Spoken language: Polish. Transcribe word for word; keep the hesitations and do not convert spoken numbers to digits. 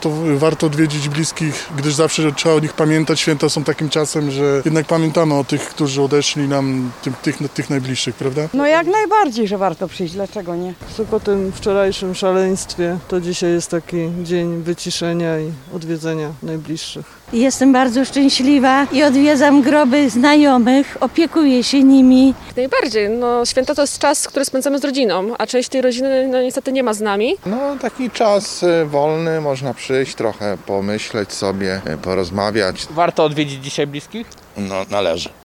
To warto odwiedzić bliskich, gdyż zawsze trzeba o nich pamiętać. Święta są takim czasem, że jednak pamiętamy o tych, którzy odeszli nam, tych, tych, tych najbliższych, prawda? No jak najbardziej, że warto przyjść, dlaczego nie? Po tym wczorajszym szaleństwie to dzisiaj jest taki dzień wyciszenia i odwiedzenia najbliższych. Jestem bardzo szczęśliwa i odwiedzam groby znajomych, opiekuję się nimi. Najbardziej, no święta to jest czas, który spędzamy z rodziną, a część tej rodziny no niestety nie ma z nami. No taki czas wolny, można przyjść, trochę pomyśleć sobie, porozmawiać. Warto odwiedzić dzisiaj bliskich? No należy.